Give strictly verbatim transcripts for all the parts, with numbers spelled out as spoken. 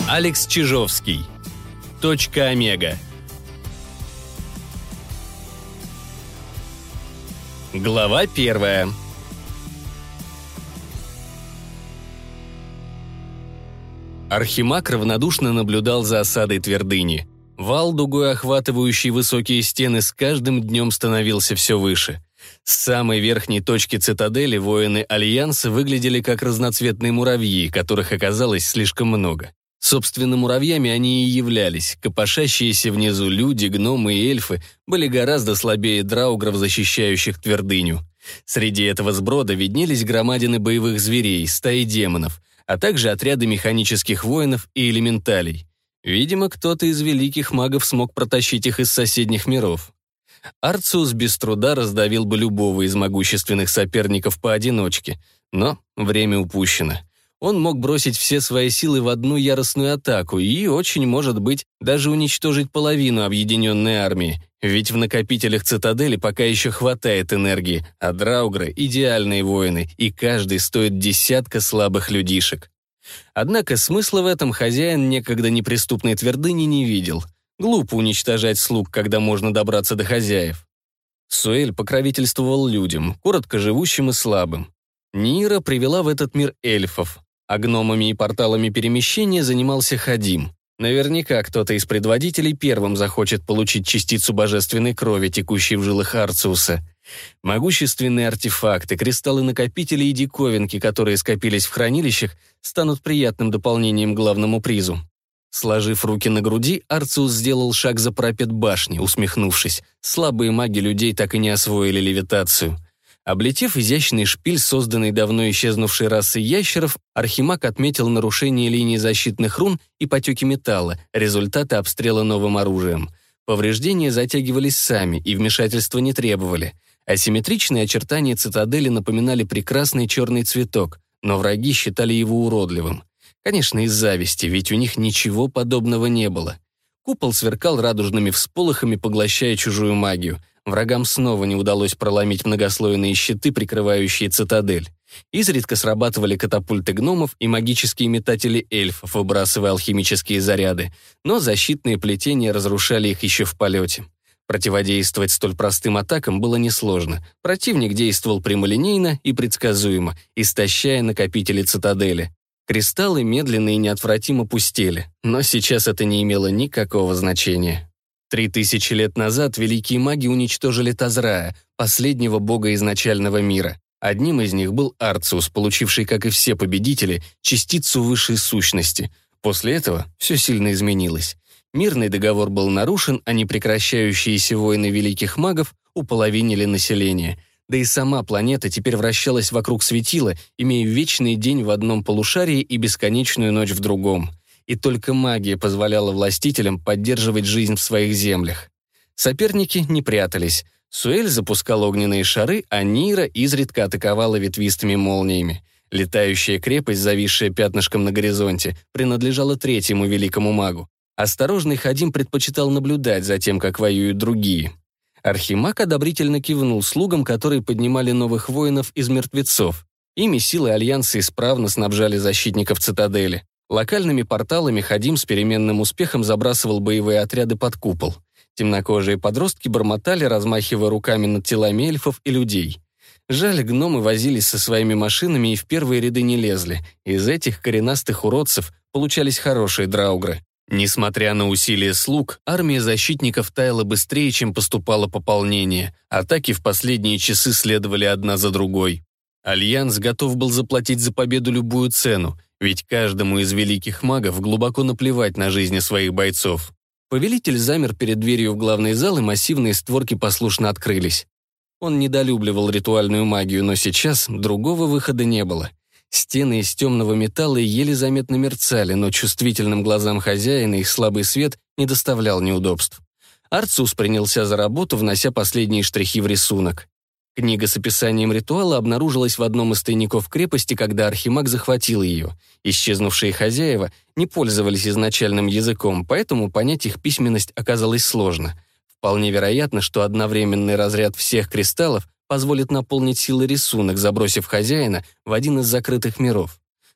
Алекс Чижовский. Точка Омега. Глава первая. Архимаг равнодушно наблюдал за осадой твердыни. Вал, дугой охватывающий высокие стены, с каждым днем становился все выше. С самой верхней точки цитадели воины Альянса выглядели как разноцветные муравьи, которых оказалось слишком много. Собственно, муравьями они и являлись. Копошащиеся внизу люди, гномы и эльфы были гораздо слабее драугров, защищающих твердыню. Среди этого сброда виднелись громадины боевых зверей, стаи демонов, а также отряды механических воинов и элементалей. Видимо, кто-то из великих магов смог протащить их из соседних миров. Арциус без труда раздавил бы любого из могущественных соперников поодиночке, но время упущено. Он мог бросить все свои силы в одну яростную атаку и, очень может быть, даже уничтожить половину объединенной армии, ведь в накопителях цитадели пока еще хватает энергии, а драугры — идеальные воины, и каждый стоит десятка слабых людишек. Однако смысла в этом хозяин некогда неприступной твердыни не видел. Глупо уничтожать слуг, когда можно добраться до хозяев. Суэль покровительствовал людям, коротко живущим и слабым. Нира привела в этот мир эльфов, а гномами и порталами перемещения занимался Хадим. Наверняка кто-то из предводителей первым захочет получить частицу божественной крови, текущей в жилах Арциуса. Могущественные артефакты, кристаллы-накопители и диковинки, которые скопились в хранилищах, станут приятным дополнением к главному призу. Сложив руки на груди, Арциус сделал шаг за парапет башни, усмехнувшись. Слабые маги людей так и не освоили левитацию. Облетев изящный шпиль, созданный давно исчезнувшей расой ящеров, Архимаг отметил нарушение линии защитных рун и потеки металла, результаты обстрела новым оружием. Повреждения затягивались сами и вмешательства не требовали. Асимметричные очертания цитадели напоминали прекрасный черный цветок, но враги считали его уродливым. Конечно, из зависти, ведь у них ничего подобного не было. Купол сверкал радужными всполохами, поглощая чужую магию. Врагам снова не удалось проломить многослойные щиты, прикрывающие цитадель. Изредка срабатывали катапульты гномов и магические метатели эльфов, выбрасывая алхимические заряды, но защитные плетения разрушали их еще в полете. Противодействовать столь простым атакам было несложно. Противник действовал прямолинейно и предсказуемо, истощая накопители цитадели. Кристаллы медленно и неотвратимо пустели, но сейчас это не имело никакого значения. Три тысячи лет назад великие маги уничтожили Тазрая, последнего бога изначального мира. Одним из них был Арциус, получивший, как и все победители, частицу высшей сущности. После этого все сильно изменилось. Мирный договор был нарушен, а непрекращающиеся войны великих магов уполовинили население. Да и сама планета теперь вращалась вокруг светила, имея вечный день в одном полушарии и бесконечную ночь в другом. И только магия позволяла властителям поддерживать жизнь в своих землях. Соперники не прятались. Суэль запускал огненные шары, а Нира изредка атаковала ветвистыми молниями. Летающая крепость, зависшая пятнышком на горизонте, принадлежала третьему великому магу. Осторожный Хадим предпочитал наблюдать за тем, как воюют другие. Архимаг одобрительно кивнул слугам, которые поднимали новых воинов из мертвецов. Ими силы Альянса исправно снабжали защитников цитадели. Локальными порталами Хадим с переменным успехом забрасывал боевые отряды под купол. Темнокожие подростки бормотали, размахивая руками над телами эльфов и людей. Жаль, гномы возились со своими машинами и в первые ряды не лезли. Из этих коренастых уродцев получались хорошие драугры. Несмотря на усилия слуг, армия защитников таяла быстрее, чем поступало пополнение. Атаки в последние часы следовали одна за другой. Альянс готов был заплатить за победу любую цену, ведь каждому из великих магов глубоко наплевать на жизни своих бойцов. Повелитель замер перед дверью в главный зал, и массивные створки послушно открылись. Он недолюбливал ритуальную магию, но сейчас другого выхода не было. Стены из темного металла еле заметно мерцали, но чувствительным глазам хозяина их слабый свет не доставлял неудобств. Арциус принялся за работу, внося последние штрихи в рисунок. Книга с описанием ритуала обнаружилась в одном из тайников крепости, когда Архимаг захватил ее. Исчезнувшие хозяева не пользовались изначальным языком, поэтому понять их письменность оказалось сложно. Вполне вероятно, что одновременный разряд всех кристаллов позволит наполнить силой рисунок, забросив хозяина в один из закрытых миров.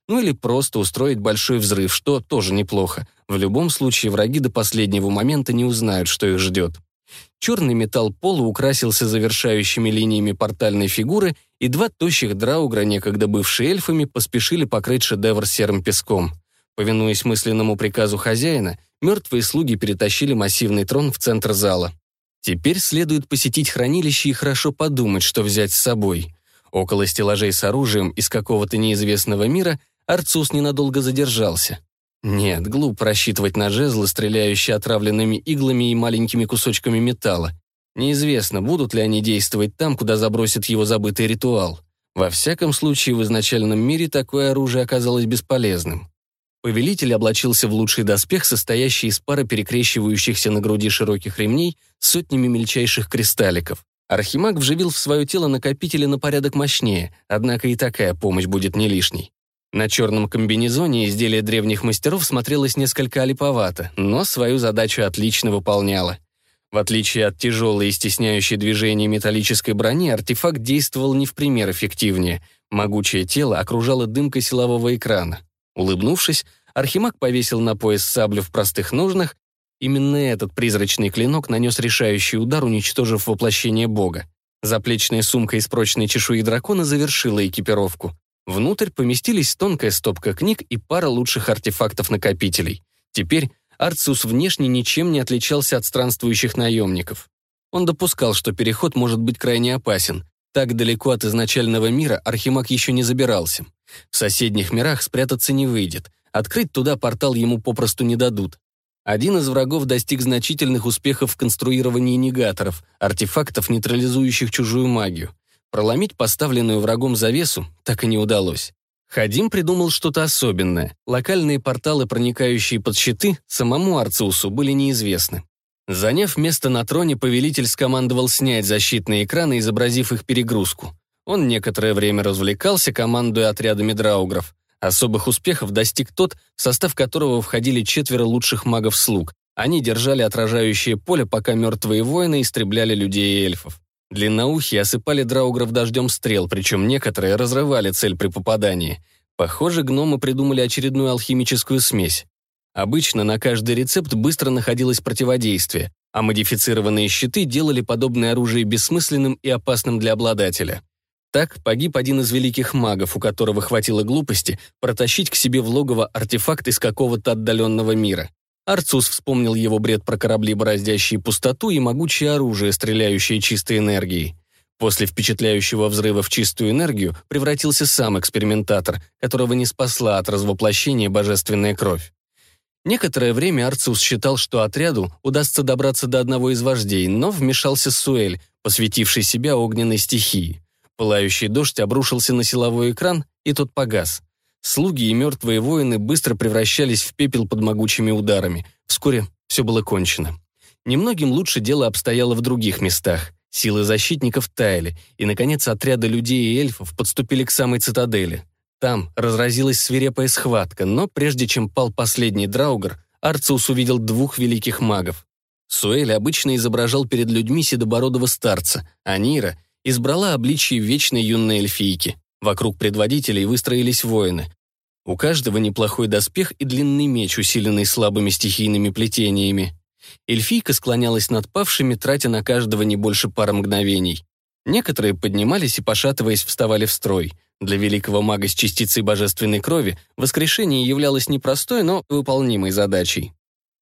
Ну или просто устроить большой взрыв, что тоже неплохо. В любом случае враги до последнего момента не узнают, что их ждет. Черный металл пола украсился завершающими линиями портальной фигуры, и два тощих драугра, некогда бывшие эльфами, поспешили покрыть шедевр серым песком. Повинуясь мысленному приказу хозяина, мертвые слуги перетащили массивный трон в центр зала. Теперь следует посетить хранилище и хорошо подумать, что взять с собой. Около стеллажей с оружием из какого-то неизвестного мира Арцус ненадолго задержался. Нет, глупо рассчитывать на жезлы, стреляющие отравленными иглами и маленькими кусочками металла. Неизвестно, будут ли они действовать там, куда забросит его забытый ритуал. Во всяком случае, в изначальном мире такое оружие оказалось бесполезным. Повелитель облачился в лучший доспех, состоящий из пары перекрещивающихся на груди широких ремней с сотнями мельчайших кристалликов. Архимаг вживил в свое тело накопители на порядок мощнее, однако и такая помощь будет не лишней. На черном комбинезоне изделие древних мастеров смотрелось несколько олиповато, но свою задачу отлично выполняло. В отличие от тяжелой и стесняющей движения металлической брони, артефакт действовал не в пример эффективнее. Могучее тело окружало дымкой силового экрана. Улыбнувшись, Архимаг повесил на пояс саблю в простых ножнах. Именно этот призрачный клинок нанес решающий удар, уничтожив воплощение бога. Заплечная сумка из прочной чешуи дракона завершила экипировку. Внутрь поместились тонкая стопка книг и пара лучших артефактов-накопителей. Теперь Арцус внешне ничем не отличался от странствующих наемников. Он допускал, что переход может быть крайне опасен. Так далеко от изначального мира Архимаг еще не забирался. В соседних мирах спрятаться не выйдет. Открыть туда портал ему попросту не дадут. Один из врагов достиг значительных успехов в конструировании негаторов, артефактов, нейтрализующих чужую магию. Проломить поставленную врагом завесу так и не удалось. Хадим придумал что-то особенное. Локальные порталы, проникающие под щиты, самому Арцусу были неизвестны. Заняв место на троне, повелитель скомандовал снять защитные экраны, изобразив их перегрузку. Он некоторое время развлекался, командуя отрядами драугров. Особых успехов достиг тот, в состав которого входили четверо лучших магов-слуг. Они держали отражающее поле, пока мертвые воины истребляли людей и эльфов. Длинноухие осыпали драугров дождем стрел, причем некоторые разрывали цель при попадании. Похоже, гномы придумали очередную алхимическую смесь. Обычно на каждый рецепт быстро находилось противодействие, а модифицированные щиты делали подобное оружие бессмысленным и опасным для обладателя. Так погиб один из великих магов, у которого хватило глупости протащить к себе в логово артефакт из какого-то отдаленного мира. Арцус вспомнил его бред про корабли, бороздящие пустоту, и могучее оружие, стреляющее чистой энергией. После впечатляющего взрыва в чистую энергию превратился сам экспериментатор, которого не спасла от развоплощения божественная кровь. Некоторое время Арцус считал, что отряду удастся добраться до одного из вождей, но вмешался Суэль, посвятивший себя огненной стихии. Пылающий дождь обрушился на силовой экран, и тот погас. Слуги и мертвые воины быстро превращались в пепел под могучими ударами. Вскоре все было кончено. Немногим лучше дело обстояло в других местах. Силы защитников таяли, и, наконец, отряды людей и эльфов подступили к самой цитадели. Там разразилась свирепая схватка, но прежде чем пал последний драугр, Арцус увидел двух великих магов. Суэль обычно изображал перед людьми седобородого старца, а Нира избрала обличие вечной юной эльфийки. Вокруг предводителей выстроились воины. У каждого неплохой доспех и длинный меч, усиленный слабыми стихийными плетениями. Эльфийка склонялась над павшими, тратя на каждого не больше пары мгновений. Некоторые поднимались и, пошатываясь, вставали в строй. Для великого мага с частицей божественной крови воскрешение являлось непростой, но выполнимой задачей.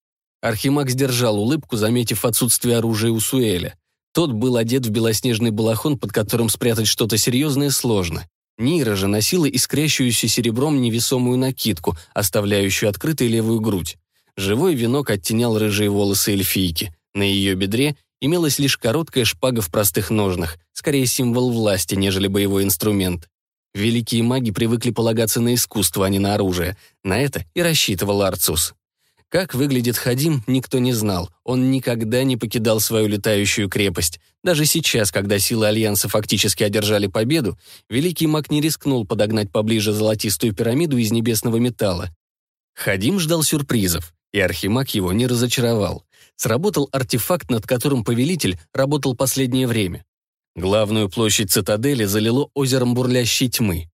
Архимаг сдержал улыбку, заметив отсутствие оружия у Суэля. Тот был одет в белоснежный балахон, под которым спрятать что-то серьезное сложно. Нира же носила искрящуюся серебром невесомую накидку, оставляющую открытой левую грудь. Живой венок оттенял рыжие волосы эльфийки. На ее бедре имелась лишь короткая шпага в простых ножнах, скорее символ власти, нежели боевой инструмент. Великие маги привыкли полагаться на искусство, а не на оружие. На это и рассчитывал Арцус. Как выглядит Хадим, никто не знал. Он никогда не покидал свою летающую крепость. Даже сейчас, когда силы Альянса фактически одержали победу, великий маг не рискнул подогнать поближе золотистую пирамиду из небесного металла. Хадим ждал сюрпризов, и архимаг его не разочаровал. Сработал артефакт, над которым повелитель работал последнее время. Главную площадь цитадели залило озером бурлящей тьмы.